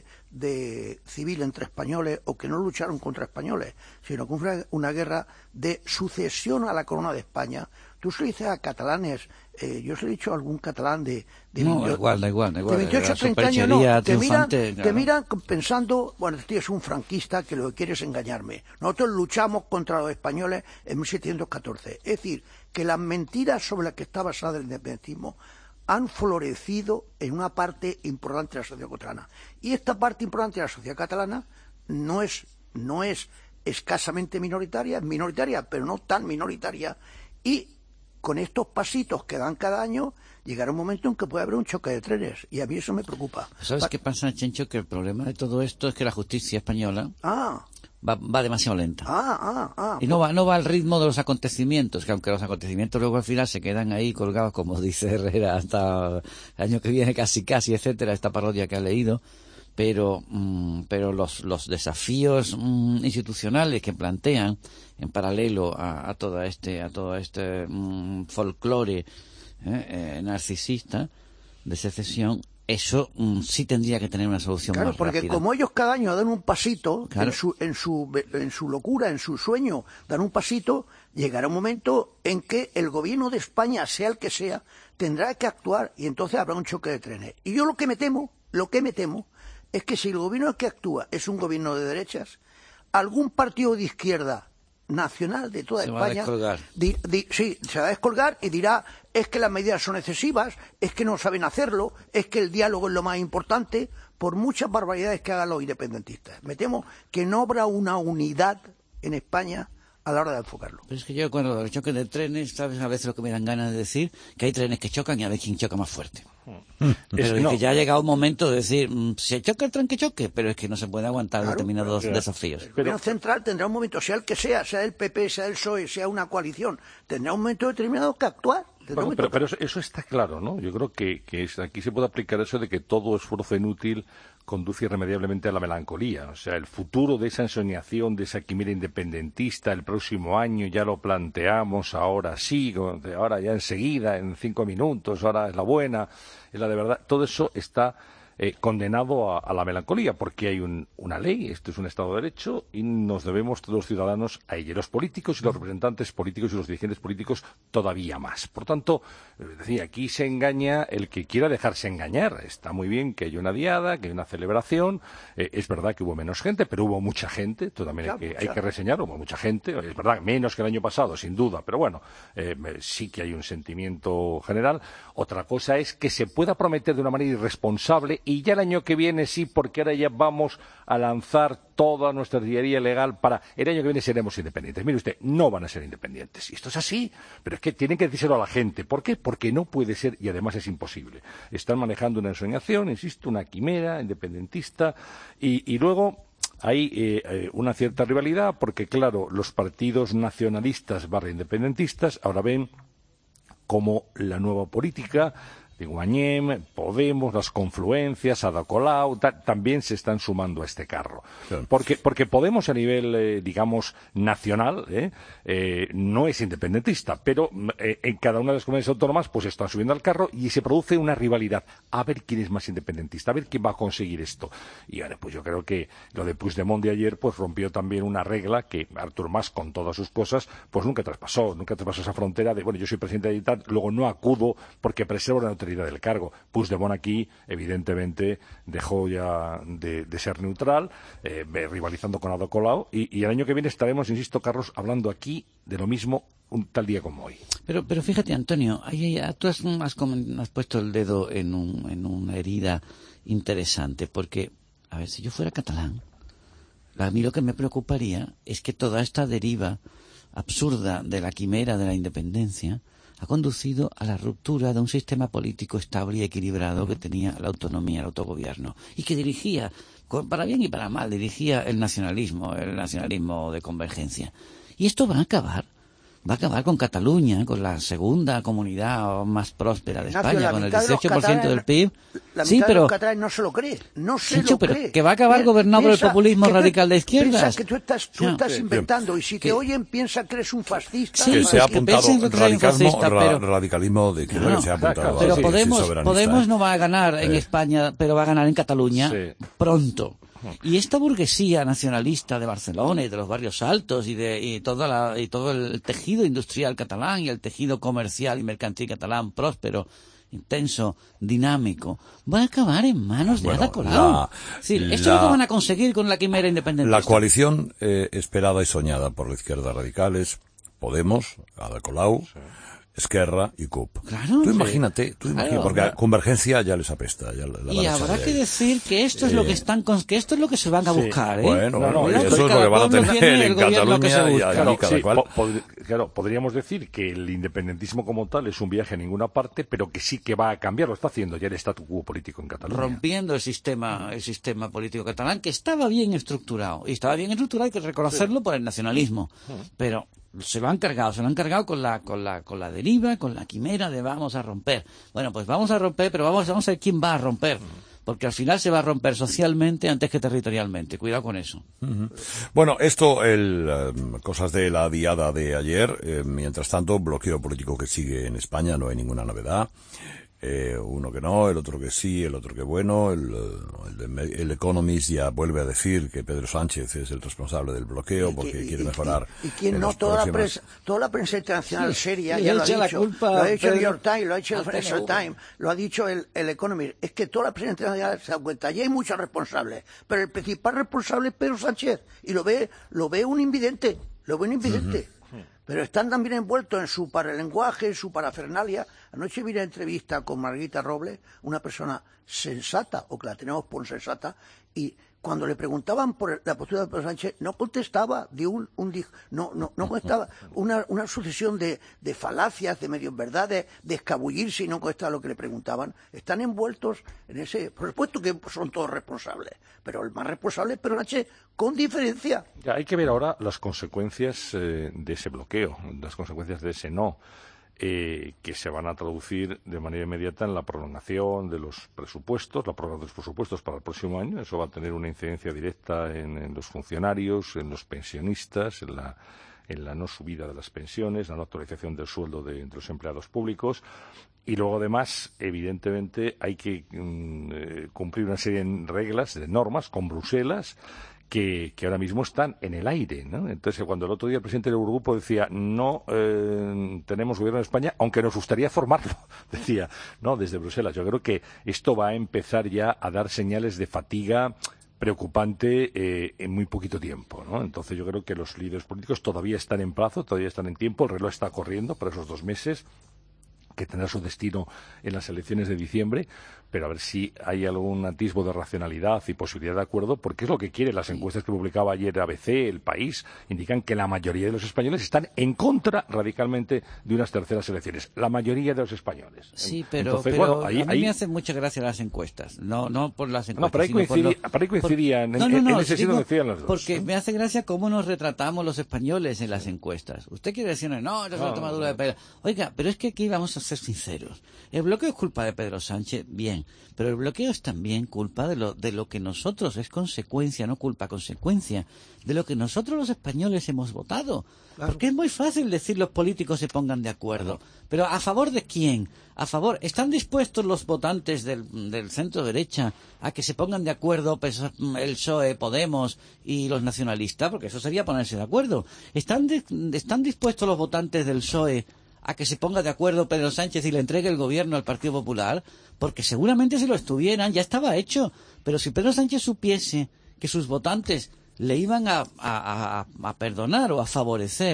de civil entre españoles, o que no lucharon contra españoles, sino que fue una guerra de sucesión a la corona de España. Tú se lo dices a catalanes, eh, yo se lo he dicho a algún catalán de, de, no, veintiocho, igual, da igual, da igual, de veintiocho a treinta años, no, te miran, claro. te miran pensando, bueno, este tío es un franquista que lo que quiere es engañarme. Nosotros luchamos contra los españoles en mil setecientos catorce. Es decir, que las mentiras sobre las que está basado el independentismo han florecido en una parte importante de la sociedad catalana. Y esta parte importante de la sociedad catalana no es, no es escasamente minoritaria, es minoritaria, pero no tan minoritaria, y con estos pasitos que dan cada año, llegará un momento en que puede haber un choque de trenes, y a mí eso me preocupa. ¿Sabes pa qué pasa, Chencho? Que el problema de todo esto es que la justicia española ah. va, va demasiado lenta. Ah, ah, ah. Y no va, no va al ritmo de los acontecimientos, que aunque los acontecimientos luego al final se quedan ahí colgados, como dice Herrera, hasta el año que viene casi casi, etcétera, esta parodia que ha leído, pero mmm, pero los los desafíos mmm, institucionales que plantean en paralelo a, a todo este a todo este mmm, folclore eh, eh, narcisista de secesión, eso mmm, sí tendría que tener una solución claro, más porque rápida. Como ellos cada año dan un pasito, claro. en su en su en su locura, en su sueño, dan un pasito, llegará un momento en que el gobierno de España, sea el que sea, tendrá que actuar, y entonces habrá un choque de trenes. Y yo lo que me temo, lo que me temo es que si el gobierno que actúa es un gobierno de derechas, algún partido de izquierda nacional de toda se España va a descolgar. Di, di, sí, se va a descolgar y dirá, es que las medidas son excesivas, es que no saben hacerlo, es que el diálogo es lo más importante, por muchas barbaridades que hagan los independentistas. Me temo que no habrá una unidad en España a la hora de enfocarlo. Pero es que yo cuando los choques de trenes, ¿sabes? A veces lo que me dan ganas de decir, que hay trenes que chocan y a ver quién choca más fuerte. Pero es que, no. que ya ha llegado un momento de decir, mmm, se choca el tren que choque, pero es que no se puede aguantar claro, determinados claro. desafíos. El gobierno central tendrá un momento, sea el que sea, sea el P P, sea el P S O E, sea una coalición, tendrá un momento determinado que actuar. Bueno, pero, pero eso, eso está claro, ¿no? Yo creo que, que es, aquí se puede aplicar eso de que todo esfuerzo inútil conduce irremediablemente a la melancolía. O sea, el futuro de esa ensoñación, de esa quimera independentista, el próximo año ya lo planteamos, ahora sí, ahora ya enseguida, en cinco minutos, ahora es la buena, es la de verdad. Todo eso está eh, condenado a, a la melancolía, porque hay un, una ley, esto es un Estado de Derecho, y nos debemos todos los ciudadanos a ella, los políticos y los representantes políticos y los dirigentes políticos todavía más. Por tanto, decía, aquí se engaña el que quiera dejarse engañar. Está muy bien que haya una diada, que haya una celebración, eh, es verdad que hubo menos gente, pero hubo mucha gente, esto también hay que, hay que reseñar, hubo mucha gente, es verdad, menos que el año pasado, sin duda, pero bueno, eh, sí que hay un sentimiento general. Otra cosa es que se pueda prometer de una manera irresponsable, y ya el año que viene sí, porque ahora ya vamos a lanzar toda nuestra artillería legal para... El año que viene seremos independientes. Mire usted, no van a ser independientes. Y esto es así, pero es que tienen que decírselo a la gente. ¿Por qué? Porque no puede ser, y además es imposible. Están manejando una ensoñación, insisto, una quimera independentista, y, y luego... Hay eh, eh, una cierta rivalidad porque, claro, los partidos nacionalistas barra independentistas ahora ven como la nueva política de Guanyem, Podemos, las confluencias, Ada Colau, ta, también se están sumando a este carro. Claro. Porque, porque Podemos a nivel, eh, digamos, nacional, eh, eh, no es independentista, pero eh, en cada una de las comunidades autónomas pues están subiendo al carro y se produce una rivalidad. A ver quién es más independentista, a ver quién va a conseguir esto. Y ahora, pues yo creo que lo de Puigdemont de ayer pues rompió también una regla que Artur Mas, con todas sus cosas, pues nunca traspasó, nunca traspasó esa frontera de, bueno, yo soy presidente de tal, luego no acudo porque preservo la neutralidad del cargo. Puigdemont aquí, evidentemente, dejó ya de, de ser neutral, eh, rivalizando con Ada Colau, y, y el año que viene estaremos, insisto, Carlos, hablando aquí de lo mismo un tal día como hoy. Pero, pero fíjate, Antonio, ahí, ahí, tú has, has, has puesto el dedo en, un, en una herida interesante, porque, a ver, si yo fuera catalán, a mí lo que me preocuparía es que toda esta deriva absurda de la quimera de la independencia ha conducido a la ruptura de un sistema político estable y equilibrado que tenía la autonomía, el autogobierno, y que dirigía, para bien y para mal, dirigía el nacionalismo, el nacionalismo de convergencia. Y esto va a acabar. Va a acabar con Cataluña, con la segunda comunidad más próspera de Ignacio, España, con el dieciocho por ciento del P I B. La sí, mitad pero, de los catalanes no se lo cree, no se Chicho, lo pero cree. que va a acabar Piensa- gobernado por el piensa populismo que tú- radical de izquierdas. Piensa que tú estás, tú Ya. estás Sí, inventando, y si que- te oyen piensa que eres un fascista. Sí, que se ha pues que apuntado piensen que soy un radicalismo, fascista, ra- pero- radicalismo de izquierda Claro, que se ha apuntado. pero a- sí, Podemos, soberanista, Podemos ¿eh? no va a ganar en Eh. España, pero va a ganar en Cataluña Sí. pronto. Y esta burguesía nacionalista de Barcelona y de los barrios altos y de y toda la, y todo el tejido industrial catalán y el tejido comercial y mercantil catalán próspero, intenso, dinámico, va a acabar en manos de Bueno, Ada Colau. la- Sí, esto es la- lo que van a conseguir con la quimera independentista. La coalición eh, esperada y soñada por la izquierda radical es Podemos, Ada Colau, Esquerra y C U P. Claro. Tú Sí. imagínate, tú imagínate, Claro, porque claro. Convergencia ya les apesta. Ya la- la Y van a echar habrá de que ahí. decir que esto es lo que Eh, están con- que esto es lo que se van a Sí. buscar, ¿eh? Bueno, bueno, Cuidado, y eso porque es lo cada que van a pueblo tener tiene en el gobierno que se Cataluña y busca. allí Claro, cada sí, cual. po- pod- claro, podríamos decir que el independentismo como tal es un viaje a ninguna parte, pero que sí que va a cambiar, lo está haciendo ya el statu quo político en Cataluña. Rompiendo el sistema el sistema político catalán, que estaba bien estructurado, y estaba bien estructurado, hay que reconocerlo, por el nacionalismo, pero se lo han cargado, se lo han cargado con la con la con la deriva, con la quimera de vamos a romper. Bueno, pues vamos a romper, pero vamos, vamos a ver quién va a romper, porque al final se va a romper socialmente antes que territorialmente. Cuidado con eso. Ujú. Bueno, esto, el, eh, cosas de la diada de ayer. Eh, mientras tanto, bloqueo político que sigue en España, no hay ninguna novedad. Eh, uno que no, el otro que sí, el otro que bueno. El, eh, el, de- el Economist ya vuelve a decir que Pedro Sánchez es el responsable del bloqueo porque y- quiere y- mejorar. ¿Y quién en no? los Toda la, próximos- prensa, toda la prensa internacional Sí, seria le ya lo ha echa la dicho. culpa Lo ha dicho el New Pedro York Times, lo ha dicho el al Financial P N V. Times, lo ha dicho el, el Economist. Es que toda la prensa internacional se da cuenta. Y hay muchos responsables. Pero el principal responsable es Pedro Sánchez. Y lo ve, lo ve un invidente. Lo ve un invidente. Pero están también envueltos en su paralenguaje, en su parafernalia. Anoche vi una entrevista con Margarita Robles, una persona sensata, o que la tenemos por sensata, y cuando le preguntaban por la postura de Pedro Sánchez, no contestaba, de un, un di- no, no, no contestaba, una, una sucesión de, de falacias, de medios verdades, de escabullirse y no contestaba lo que le preguntaban. Están envueltos en ese, por supuesto que son todos responsables, pero el más responsable es Pedro Sánchez, con diferencia. Ya, hay que ver ahora las consecuencias eh, de ese bloqueo, las consecuencias de ese no, eh, que se van a traducir de manera inmediata en la prolongación de los presupuestos, la prórroga de los presupuestos para el próximo año. Eso va a tener una incidencia directa en, en los funcionarios, en los pensionistas, en la, en la no subida de las pensiones, la no actualización del sueldo de, de los empleados públicos. Y luego, además, evidentemente, hay que mm, eh, cumplir una serie de reglas, de normas con Bruselas, que, que ahora mismo están en el aire, ¿no? Entonces, cuando el otro día el presidente del Eurogrupo decía, no eh, tenemos gobierno en España, aunque nos gustaría formarlo, decía, no, desde Bruselas. Yo creo que esto va a empezar ya a dar señales de fatiga preocupante eh, en muy poquito tiempo, ¿no? Entonces yo creo que los líderes políticos todavía están en plazo, todavía están en tiempo, el reloj está corriendo para esos dos meses, que tendrá su destino en las elecciones de diciembre, pero a ver si hay algún atisbo de racionalidad y posibilidad de acuerdo, porque es lo que quieren las encuestas que publicaba ayer A B C, El País, indican que la mayoría de los españoles están en contra radicalamente de unas terceras elecciones, la mayoría de los españoles. Sí, pero, Entonces, pero bueno, ahí, a mí ahí- me hacen mucha gracia las encuestas, no no por las encuestas. No, pero ahí sino por coincidí- lo- pero ahí coincidían, por- en- no, no, en no, ese digo, sentido coincidían las dos. Porque me hace gracia cómo nos retratamos los españoles en las encuestas. Usted quiere decirnos, no, esto es una No, tomadura no. de pelo. Oiga, pero es que aquí vamos a ser sinceros. El bloqueo es culpa de Pedro Sánchez, bien, pero el bloqueo es también culpa de lo, de lo que nosotros, es consecuencia, no culpa, consecuencia, de lo que nosotros los españoles hemos votado. Claro. Porque es muy fácil decir los políticos se pongan de acuerdo. Pero ¿a favor de quién? A favor, ¿están dispuestos los votantes del, del centro derecha a que se pongan de acuerdo pues, el P S O E, Podemos y los nacionalistas? Porque eso sería ponerse de acuerdo. ¿Están, de- están dispuestos los votantes del P S O E a que se ponga de acuerdo Pedro Sánchez y le entregue el gobierno al Partido Popular? Porque seguramente si lo estuvieran ya estaba hecho. Pero si Pedro Sánchez supiese que sus votantes le iban a, a, a, a perdonar o a favorecer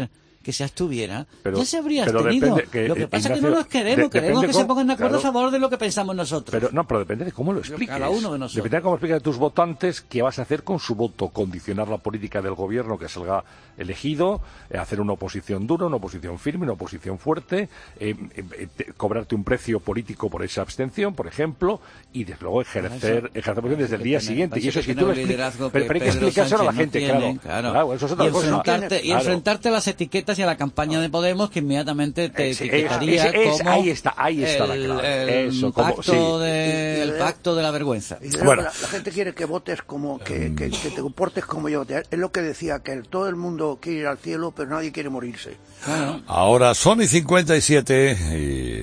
que se abstuviera, pero, ya se habría pero abstenido. Que, lo que pasa es Ignacio, que no nos queremos, de, queremos que cómo, se pongan de acuerdo claro, a favor de lo que pensamos nosotros. Pero no, pero depende de cómo lo expliques. Cada uno de nosotros. Depende de cómo expliques a tus votantes qué vas a hacer con su voto, condicionar la política del gobierno que salga elegido, eh, hacer una oposición dura, una oposición firme, una oposición fuerte, eh, eh, te, cobrarte un precio político por esa abstención, por ejemplo, y desde luego ejercer, eso, ejercer posición desde el día tener, siguiente. Y eso que si tú lo explicas, pero, pero hay que explicárselo a la gente, no tiene, claro, claro. claro. Eso es otra y cosa. enfrentarte, y claro. enfrentarte a las etiquetas y a la campaña de Podemos, que inmediatamente te es, etiquetaría es, es, como ahí está, ahí está el, la clave. el, Eso, pacto como, sí. de, el pacto de la vergüenza. Y bueno. la, la gente quiere que votes como, que, que, que te comportes como yo. Es lo que decía, que todo el mundo quiere ir al cielo, pero nadie quiere morirse. Ahora son y cincuenta y siete y